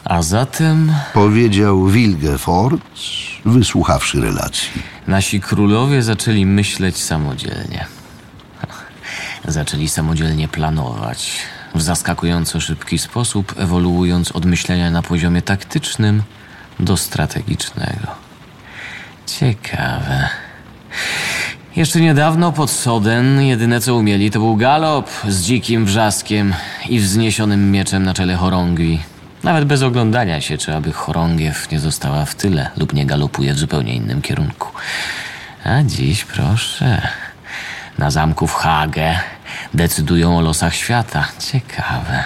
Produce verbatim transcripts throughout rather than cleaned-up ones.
A zatem Powiedział Wilgefortz, wysłuchawszy relacji. nasi królowie zaczęli myśleć samodzielnie. Zaczęli samodzielnie planować, w zaskakująco szybki sposób, ewoluując od myślenia na poziomie taktycznym do strategicznego. Ciekawe. Jeszcze niedawno pod Soden jedyne co umieli to był galop z dzikim wrzaskiem i wzniesionym mieczem na czele chorągwi. Nawet bez oglądania się, czy aby chorągiew nie została w tyle lub nie galopuje w zupełnie innym kierunku. A dziś, proszę, na zamku w Hage decydują o losach świata. Ciekawe.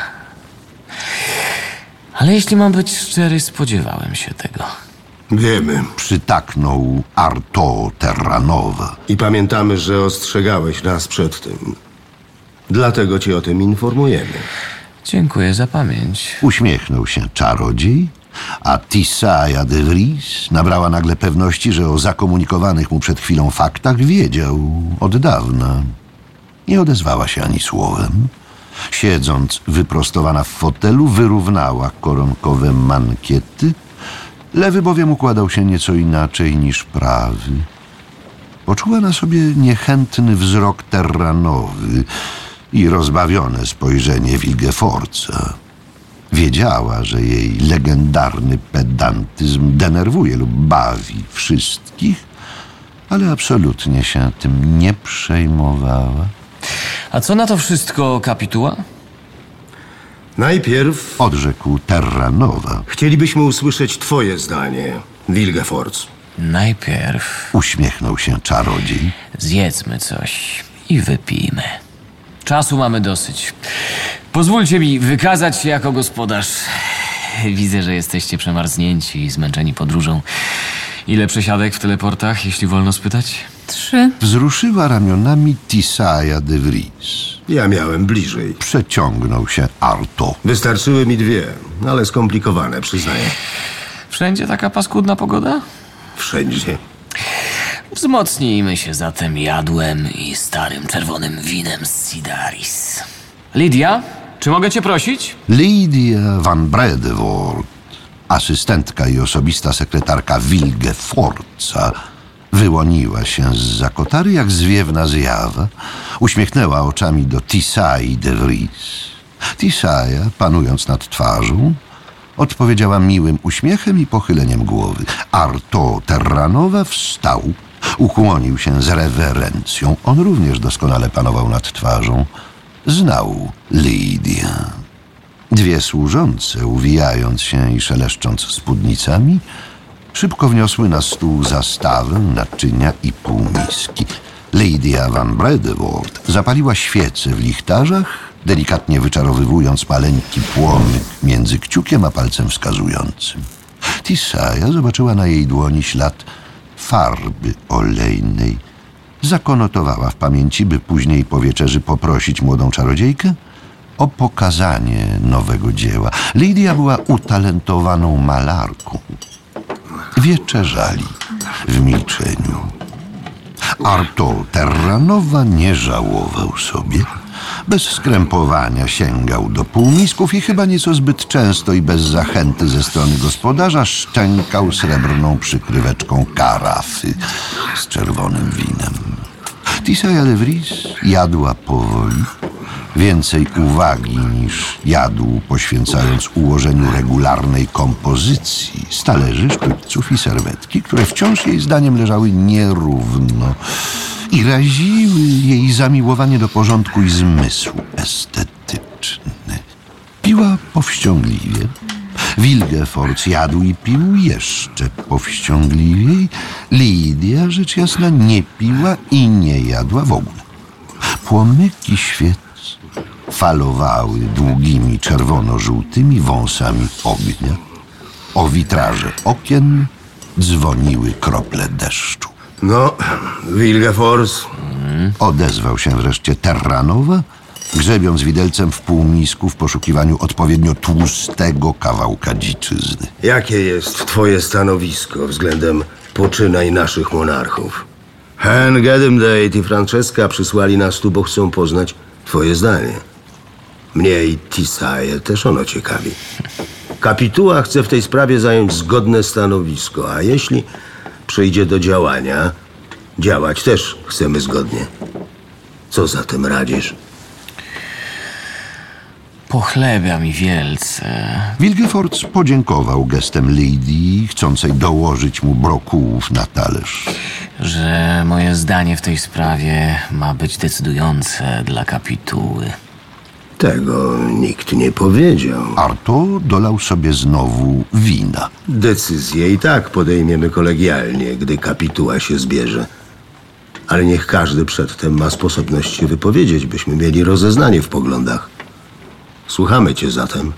Ale jeśli mam być szczery, spodziewałem się tego. Wiemy. Przytaknął Arto Terranova. I pamiętamy, że ostrzegałeś nas przed tym. Dlatego cię o tym informujemy. Dziękuję za pamięć. Uśmiechnął się czarodziej, a Tissaia de Vries nabrała nagle pewności, że o zakomunikowanych mu przed chwilą faktach wiedział od dawna. Nie odezwała się ani słowem. Siedząc wyprostowana w fotelu, wyrównała koronkowe mankiety. Lewy bowiem układał się nieco inaczej niż prawy. Poczuła na sobie niechętny wzrok Terranowy i rozbawione spojrzenie Wilgefortza. Wiedziała, że jej legendarny pedantyzm denerwuje lub bawi wszystkich, ale absolutnie się tym nie przejmowała. A co na to wszystko kapituła? Najpierw Odrzekł Terranova. chcielibyśmy usłyszeć twoje zdanie, Wilgefortz. Najpierw Uśmiechnął się czarodziej. zjedzmy coś i wypijmy. Czasu mamy dosyć. Pozwólcie mi wykazać się jako gospodarz. Widzę, że jesteście przemarznięci i zmęczeni podróżą. Ile przesiadek w teleportach, jeśli wolno spytać? Trzy. Wzruszyła ramionami Tissaia de Vries. Ja miałem bliżej. Przeciągnął się Arto. Wystarczyły mi dwie, ale skomplikowane, przyznaję. Wszędzie taka paskudna pogoda? Wszędzie. Wzmocnijmy się zatem jadłem i starym czerwonym winem z Sidaris. Lidia, czy mogę cię prosić? Lydia van Bredevoort, asystentka i osobista sekretarka Wilgefortza, wyłoniła się z kotary jak zwiewna zjawa. Uśmiechnęła oczami do Tissai de Vries. Tissaia, panując nad twarzą, odpowiedziała miłym uśmiechem i pochyleniem głowy. Arto Terranova wstał, ukłonił się z rewerencją. On również doskonale panował nad twarzą. Znał Lydię. Dwie służące, uwijając się i szeleszcząc spódnicami, szybko wniosły na stół zastawę, naczynia i półmiski. Lydia van Bredevoort zapaliła świecę w lichtarzach, delikatnie wyczarowywując maleńki płomyk między kciukiem a palcem wskazującym. Tissaia zobaczyła na jej dłoni ślad farby olejnej. Zakonotowała w pamięci, by później po wieczerzy poprosić młodą czarodziejkę o pokazanie nowego dzieła. Lydia była utalentowaną malarką. Wieczerzali w milczeniu. Arto Terranova nie żałował sobie. Bez skrępowania sięgał do półmisków i chyba nieco zbyt często i bez zachęty ze strony gospodarza szczękał srebrną przykryweczką karafy z czerwonym winem. Tissaia de Vries jadła powoli, więcej uwagi niż jadł, poświęcając ułożeniu regularnej kompozycji z talerzy, sztućców i serwetki, które wciąż jej zdaniem leżały nierówno i raziły jej zamiłowanie do porządku i zmysł estetyczny. Piła powściągliwie. Wilgefortz jadł i pił jeszcze powściągliwiej. Lydia, rzecz jasna, nie piła i nie jadła w ogóle. Płomyki świec falowały długimi czerwono-żółtymi wąsami ognia. O witraże okien dzwoniły krople deszczu. No, Wilgefortz, Odezwał się wreszcie Terranova, grzebiąc widelcem w półmisku w poszukiwaniu odpowiednio tłustego kawałka dziczyzny. jakie jest twoje stanowisko względem poczynań naszych monarchów? Hen Gedemdate i Francesca przysłali nas tu, bo chcą poznać twoje zdanie. Mnie i Tissaię też ono ciekawi. Kapituła chce w tej sprawie zająć zgodne stanowisko, a jeśli przejdzie do działania, działać też chcemy zgodnie. Co zatem radzisz? Pochlebia mi wielce. Wilgefortz podziękował gestem Lady, chcącej dołożyć mu brokułów na talerz. Że moje zdanie w tej sprawie ma być decydujące dla kapituły. Tego nikt nie powiedział. Arto dolał sobie znowu wina. Decyzję i tak podejmiemy kolegialnie, gdy kapituła się zbierze. Ale niech każdy przedtem ma sposobność się wypowiedzieć, byśmy mieli rozeznanie w poglądach. Słuchamy cię zatem.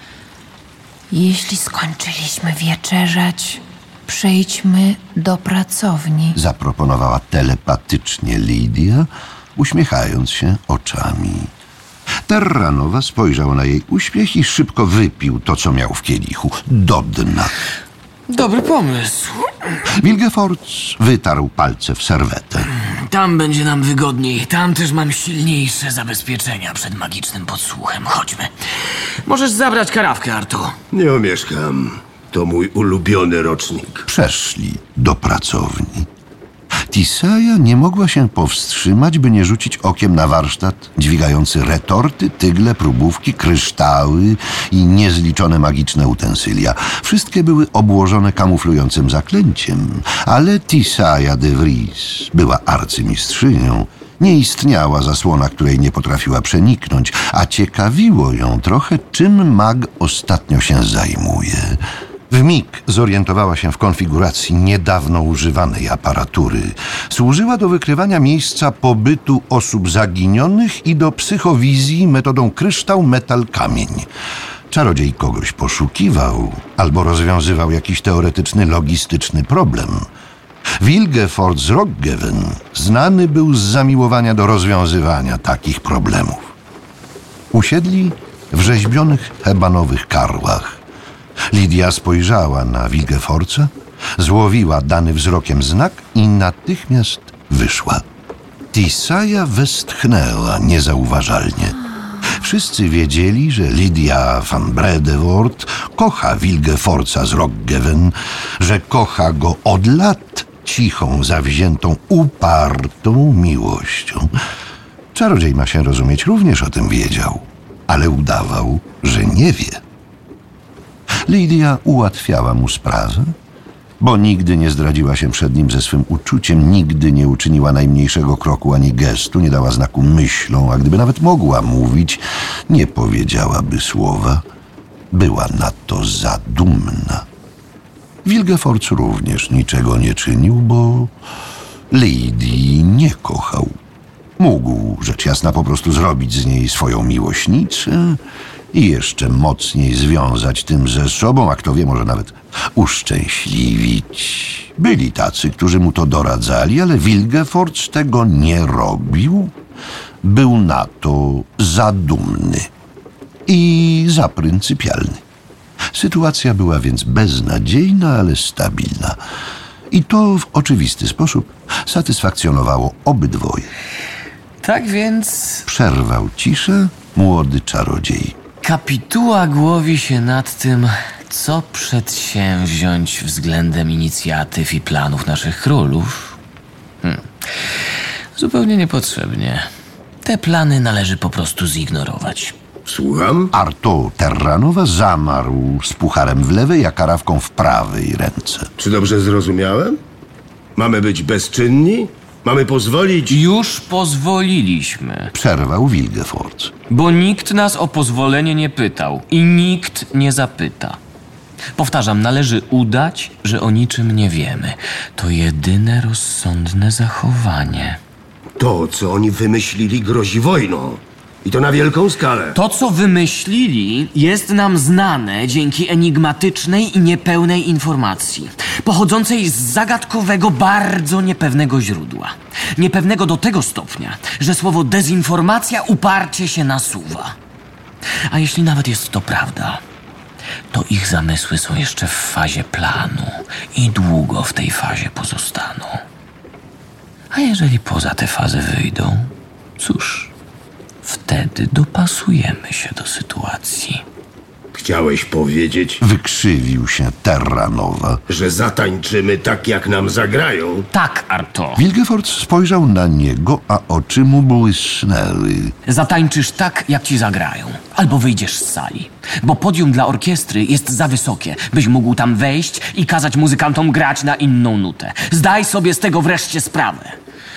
Jeśli skończyliśmy wieczerzać, przejdźmy do pracowni. Zaproponowała telepatycznie Lydia, uśmiechając się oczami. Terranowa spojrzał na jej uśmiech i szybko wypił to, co miał w kielichu, do dna. Dobry pomysł. Wilgefortz wytarł palce w serwetę. Tam będzie nam wygodniej. Tam też mam silniejsze zabezpieczenia przed magicznym podsłuchem. Chodźmy. Możesz zabrać karawkę, Arto. Nie omieszkam. To mój ulubiony rocznik. Przeszli do pracowni. Tissaia nie mogła się powstrzymać, by nie rzucić okiem na warsztat dźwigający retorty, tygle, próbówki, kryształy i niezliczone magiczne utensylia. Wszystkie były obłożone kamuflującym zaklęciem, ale Tissaia de Vries była arcymistrzynią. Nie istniała zasłona, której nie potrafiła przeniknąć, a ciekawiło ją trochę, czym mag ostatnio się zajmuje. W mig zorientowała się w konfiguracji niedawno używanej aparatury. Służyła do wykrywania miejsca pobytu osób zaginionych i do psychowizji metodą kryształ, metal, kamień. Czarodziej kogoś poszukiwał albo rozwiązywał jakiś teoretyczny, logistyczny problem. Wilgefortz z Rockhaven znany był z zamiłowania do rozwiązywania takich problemów. Usiedli w rzeźbionych hebanowych karłach. Lydia spojrzała na Wilgefortza, złowiła dany wzrokiem znak i natychmiast wyszła. Tissaia westchnęła niezauważalnie. Wszyscy wiedzieli, że Lydia van Bredewort kocha Wilgefortza z Rockhaven, że kocha go od lat cichą, zawziętą, upartą miłością. Czarodziej, ma się rozumieć, również o tym wiedział, ale udawał, że nie wie. Lydia ułatwiała mu sprawę, bo nigdy nie zdradziła się przed nim ze swym uczuciem, nigdy nie uczyniła najmniejszego kroku ani gestu, nie dała znaku myślą, a gdyby nawet mogła mówić, nie powiedziałaby słowa. Była na to za dumna. Wilgefortz również niczego nie czynił, bo Lady nie kochał. Mógł, rzecz jasna, po prostu zrobić z niej swoją miłośnicę i jeszcze mocniej związać tym ze sobą, a kto wie, może nawet uszczęśliwić. Byli tacy, którzy mu to doradzali, ale Wilgefortz tego nie robił. Był na to za dumny i za pryncypialny. Sytuacja była więc beznadziejna, ale stabilna. I to w oczywisty sposób satysfakcjonowało obydwoje. Tak więc Przerwał ciszę młody czarodziej. kapituła głowi się nad tym, co przedsięwziąć względem inicjatyw i planów naszych królów. Hmm. Zupełnie niepotrzebnie. Te plany należy po prostu zignorować. Słucham? Arto Terranowa zamarł z pucharem w lewej, a karawką w prawej ręce. Czy dobrze zrozumiałem? Mamy być bezczynni? Mamy pozwolić... Już pozwoliliśmy, Przerwał Wilgefortz. bo nikt nas o pozwolenie nie pytał i nikt nie zapyta. Powtarzam, należy udać, że o niczym nie wiemy. To jedyne rozsądne zachowanie. To, co oni wymyślili, grozi wojną. I to na wielką skalę. To, co wymyślili, jest nam znane dzięki enigmatycznej i niepełnej informacji, pochodzącej z zagadkowego, bardzo niepewnego źródła. Niepewnego do tego stopnia, że słowo dezinformacja uparcie się nasuwa. A jeśli nawet jest to prawda, to ich zamysły są jeszcze w fazie planu i długo w tej fazie pozostaną. A jeżeli poza tę fazę wyjdą, cóż... wtedy dopasujemy się do sytuacji. Chciałeś powiedzieć, Wykrzywił się Terranova. że zatańczymy tak, jak nam zagrają? Tak, Arto. Wilgefort spojrzał na niego, a oczy mu błysnęły. Zatańczysz tak, jak ci zagrają. Albo wyjdziesz z sali. Bo podium dla orkiestry jest za wysokie, byś mógł tam wejść i kazać muzykantom grać na inną nutę. Zdaj sobie z tego wreszcie sprawę.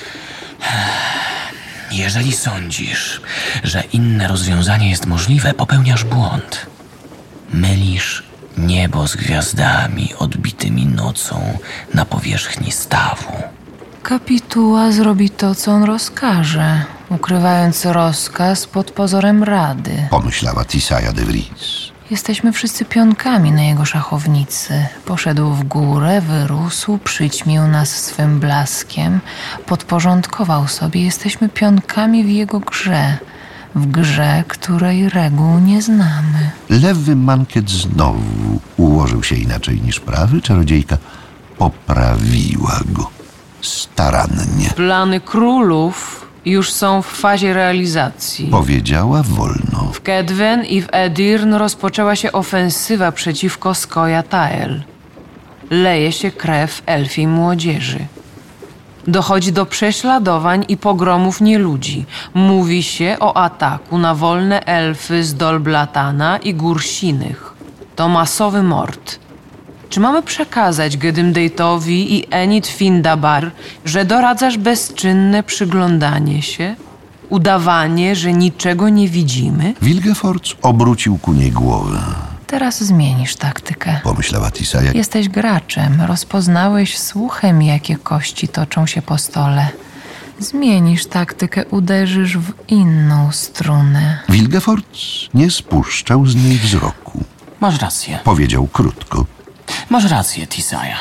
Jeżeli sądzisz, że inne rozwiązanie jest możliwe, popełniasz błąd. Mylisz niebo z gwiazdami odbitymi nocą na powierzchni stawu. Kapituła zrobi to, co on rozkaże, ukrywając rozkaz pod pozorem rady. Pomyślała Tissaia de Vries. Jesteśmy wszyscy pionkami na jego szachownicy. Poszedł w górę, wyrósł, przyćmił nas swym blaskiem, podporządkował sobie. Jesteśmy pionkami w jego grze. W grze, której reguł nie znamy. Lewy mankiet znowu ułożył się inaczej niż prawy. Czarodziejka poprawiła go starannie. Plany królów już są w fazie realizacji. Powiedziała wolno. W Kedwen i w Edirn rozpoczęła się ofensywa przeciwko Skoja-Tael. Leje się krew elfiej młodzieży. Dochodzi do prześladowań i pogromów nieludzi. Mówi się o ataku na wolne elfy z Dolblatana i Gór Sinych. To masowy mord. Czy mamy przekazać Gedymdejtowi i Enid Findabar, że doradzasz bezczynne przyglądanie się? Udawanie, że niczego nie widzimy? Wilgefort obrócił ku niej głowę. Teraz zmienisz taktykę. Pomyślała Tissaia. Jesteś graczem, rozpoznałeś słuchem, jakie kości toczą się po stole. Zmienisz taktykę, uderzysz w inną strunę. Wilgefort nie spuszczał z niej wzroku. Masz rację. Powiedział krótko. Masz rację, Tissaia.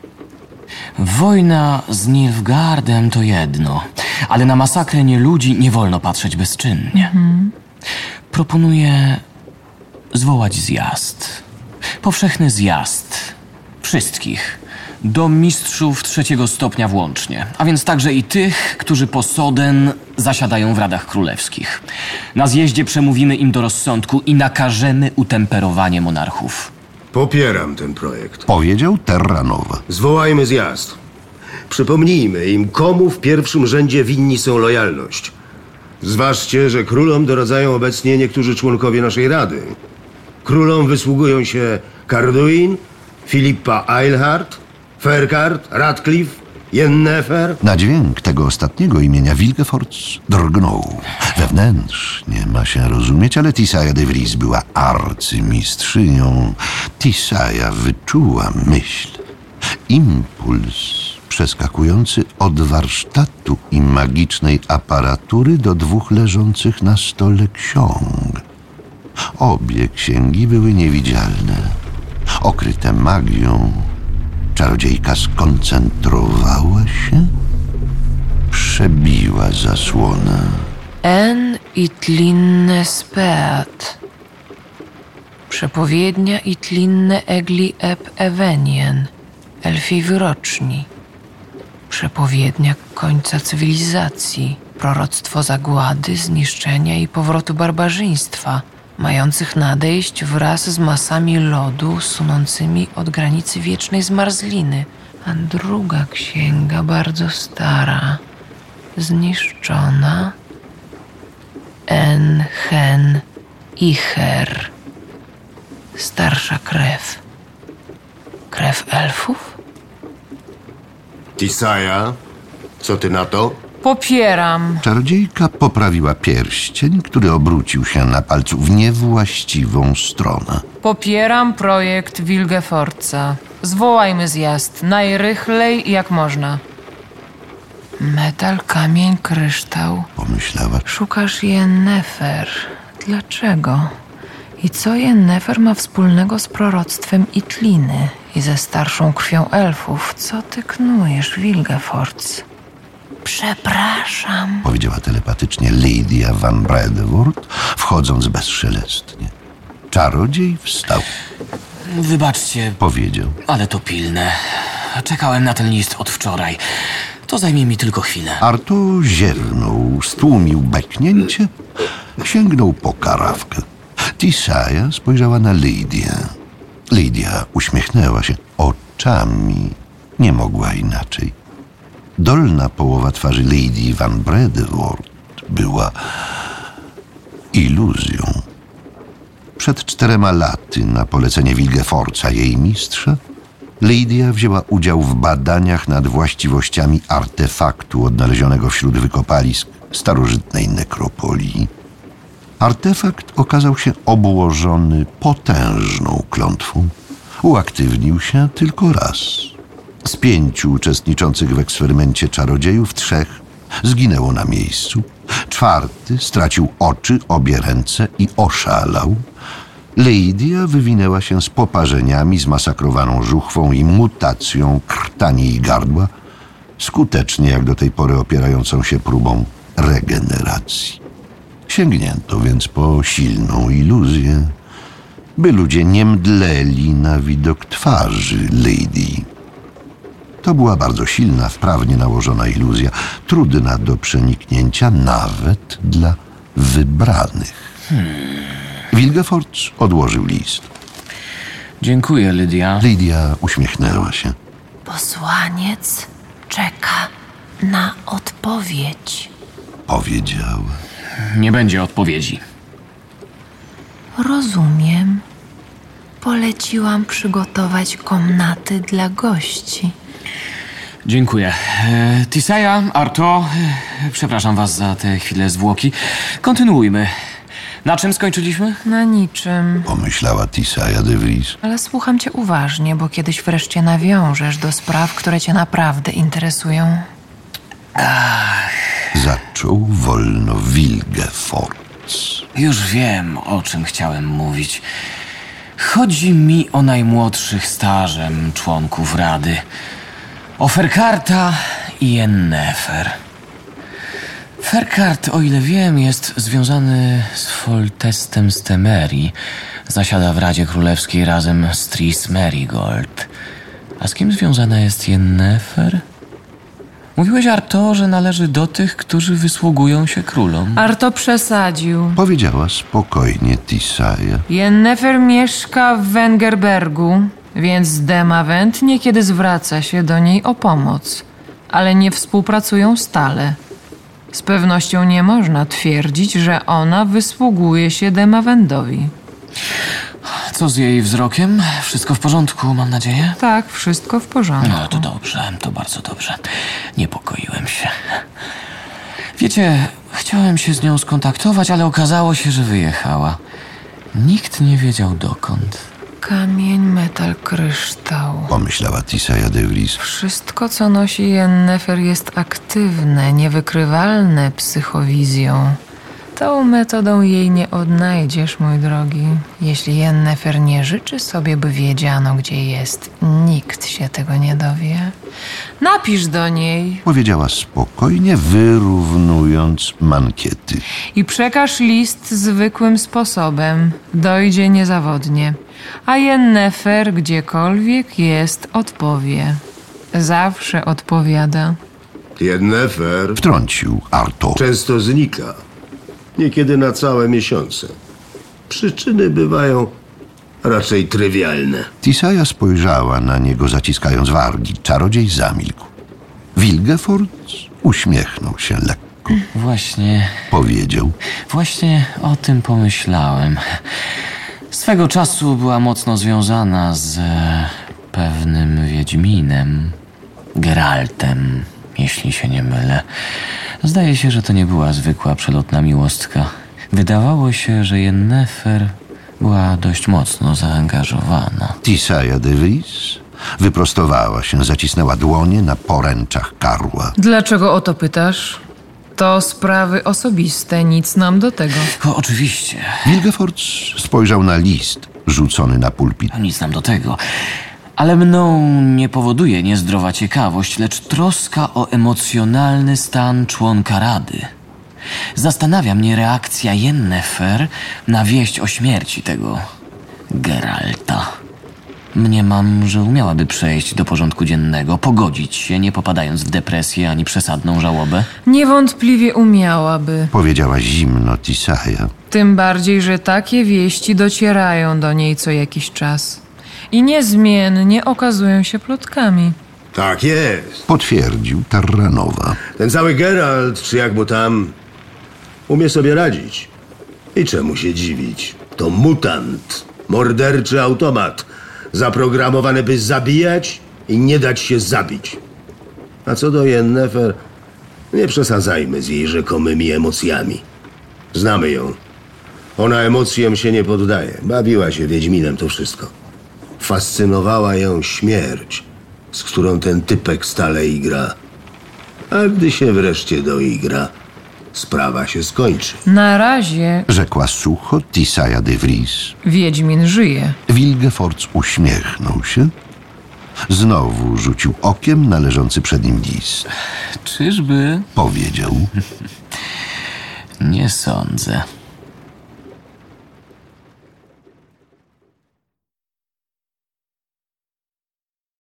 Wojna z Nilfgaardem to jedno, ale na masakrę nieludzi nie wolno patrzeć bezczynnie. Mhm. Proponuję zwołać zjazd. Powszechny zjazd. Wszystkich. Do mistrzów trzeciego stopnia włącznie. A więc także i tych, którzy po Soden zasiadają w radach królewskich. Na zjeździe przemówimy im do rozsądku i nakażemy utemperowanie monarchów. Popieram ten projekt. Powiedział Terranova. Zwołajmy zjazd. Przypomnijmy im, komu w pierwszym rzędzie winni są lojalność. Zważcie, że królom doradzają obecnie niektórzy członkowie naszej rady. Królom wysługują się Carduin, Filipa Eilhart, Ferkart, Radcliffe, Yennefer. Na dźwięk tego ostatniego imienia Wilgefort drgnął. Wewnętrznie ma się rozumieć, ale Tissaia de Vries była arcymistrzynią. Tissaia wyczuła myśl. Impuls przeskakujący od warsztatu i magicznej aparatury do dwóch leżących na stole ksiąg. Obie księgi były niewidzialne, okryte magią. Czarodziejka skoncentrowała się, przebiła zasłonę. En itlinne speat. Przepowiednia itlinne egli eb ewenien. Elfiej wyroczni. Przepowiednia końca cywilizacji. Proroctwo zagłady, zniszczenia i powrotu barbarzyństwa, mających nadejść wraz z masami lodu sunącymi od granicy wiecznej zmarzliny. A druga księga, bardzo stara, zniszczona. En, hen, icher. Starsza krew. Krew elfów? Tissaia, co ty na to? Popieram. Czarodziejka poprawiła pierścień, który obrócił się na palcu w niewłaściwą stronę. Popieram projekt Wilgefortza. Zwołajmy zjazd najrychlej jak można. Metal, kamień, kryształ. Pomyślała. Szukasz Yennefer. Dlaczego? I co Yennefer ma wspólnego z proroctwem Itliny i ze starszą krwią elfów? Co ty knujesz, Wilgefortz? Przepraszam. Powiedziała telepatycznie Lydia van Bredewort, wchodząc bezszelestnie. Czarodziej wstał. Wybaczcie, Powiedział. ale to pilne. Czekałem na ten list od wczoraj. To zajmie mi tylko chwilę. Arto ziewnął, stłumił beknięcie, sięgnął po karawkę. Tisaya spojrzała na Lydię. Lydia uśmiechnęła się oczami. Nie mogła inaczej. Dolna połowa twarzy Lady Van Bredevoort była iluzją. Przed czterema laty, na polecenie Wilgefortza, jej mistrza, Lydia wzięła udział w badaniach nad właściwościami artefaktu odnalezionego wśród wykopalisk starożytnej nekropolii. Artefakt okazał się obłożony potężną klątwą. Uaktywnił się tylko raz. Z pięciu uczestniczących w eksperymencie czarodziejów trzech zginęło na miejscu. Czwarty stracił oczy, obie ręce i oszalał. Lydia wywinęła się z poparzeniami, zmasakrowaną żuchwą i mutacją krtani i gardła, skutecznie jak do tej pory opierającą się próbą regeneracji. Sięgnięto więc po silną iluzję, by ludzie nie mdleli na widok twarzy Lady. To była bardzo silna, wprawnie nałożona iluzja, trudna do przeniknięcia nawet dla wybranych. Hmm. Wilgefortz odłożył list. Dziękuję, Lydia. Lydia uśmiechnęła się. Posłaniec czeka na odpowiedź. Powiedziała. Nie będzie odpowiedzi. Rozumiem. Poleciłam przygotować komnaty dla gości. Dziękuję. E, Tisaya, Arto, e, przepraszam was za te chwile zwłoki. Kontynuujmy. Na czym skończyliśmy? Na niczym. Pomyślała Tisaya de Vries. Ale słucham cię uważnie, bo kiedyś wreszcie nawiążesz do spraw, które cię naprawdę interesują. Zaczął wolno Wilgefortz. Już wiem, o czym chciałem mówić. Chodzi mi o najmłodszych stażem członków Rady. O Ferkarta i Yennefer. Ferkart, o ile wiem, jest związany z Foltestem z Temerii. Zasiada w Radzie Królewskiej razem z Tris Merigold. A z kim związana jest Yennefer? Mówiłeś, Arto, że należy do tych, którzy wysługują się królom. Arto przesadził. Powiedziała spokojnie Tisaya. Yennefer mieszka w Wengerbergu, więc Demavent niekiedy zwraca się do niej o pomoc, ale nie współpracują stale. Z pewnością nie można twierdzić, że ona wysługuje się Demaventowi. Co z jej wzrokiem? Wszystko w porządku, mam nadzieję? Tak, wszystko w porządku. No, to dobrze, to bardzo dobrze. Niepokoiłem się. Wiecie, chciałem się z nią skontaktować, ale okazało się, że wyjechała. Nikt nie wiedział dokąd. Kamień, metal, kryształ. Pomyślała Tisaya de Vries. Wszystko, co nosi Yennefer, jest aktywne, niewykrywalne psychowizją. Tą metodą jej nie odnajdziesz, mój drogi. Jeśli Yennefer nie życzy sobie, by wiedziano, gdzie jest, nikt się tego nie dowie. Napisz do niej Powiedziała spokojnie, wyrównując mankiety. i przekaż list zwykłym sposobem. Dojdzie niezawodnie. A Yennefer gdziekolwiek jest, odpowie. Zawsze odpowiada. Yennefer Wtrącił Arto. często znika. Niekiedy na całe miesiące. Przyczyny bywają raczej trywialne. Tisaya spojrzała na niego, zaciskając wargi. Czarodziej zamilkł. Wilgefortz uśmiechnął się lekko. Właśnie, Powiedział. właśnie o tym pomyślałem. Swego czasu była mocno związana z e, pewnym Wiedźminem, Geraltem, jeśli się nie mylę. Zdaje się, że to nie była zwykła przelotna miłostka. Wydawało się, że Yennefer była dość mocno zaangażowana. Tisaya de Vries wyprostowała się, zacisnęła dłonie na poręczach karła. Dlaczego o to pytasz? To sprawy osobiste, nic nam do tego. O, oczywiście, Wilgefortz spojrzał na list rzucony na pulpit. nic nam do tego. Ale mną nie powoduje niezdrowa ciekawość, lecz troska o emocjonalny stan członka Rady. Zastanawia mnie reakcja Yennefer na wieść o śmierci tego Geralta. Mniemam, że umiałaby przejść do porządku dziennego, pogodzić się, nie popadając w depresję ani przesadną żałobę. Niewątpliwie umiałaby. Powiedziała zimno Tissaja. Tym bardziej, że takie wieści docierają do niej co jakiś czas. I niezmiennie okazują się plotkami. Tak jest. Potwierdził Terranowa. Ten cały Geralt, czy jak mu tam, umie sobie radzić. I czemu się dziwić? To mutant, morderczy automat, zaprogramowany, by zabijać i nie dać się zabić. A co do Yennefer, nie przesadzajmy z jej rzekomymi emocjami. Znamy ją. Ona emocjom się nie poddaje. Bawiła się Wiedźminem, to wszystko. Fascynowała ją śmierć, z którą ten typek stale igra. A gdy się wreszcie doigra, sprawa się skończy. Na razie Rzekła sucho Tissaja de Vries. Wiedźmin żyje. Wilgefortz uśmiechnął się. Znowu rzucił okiem na leżący przed nim list. Czyżby? Powiedział. Nie sądzę.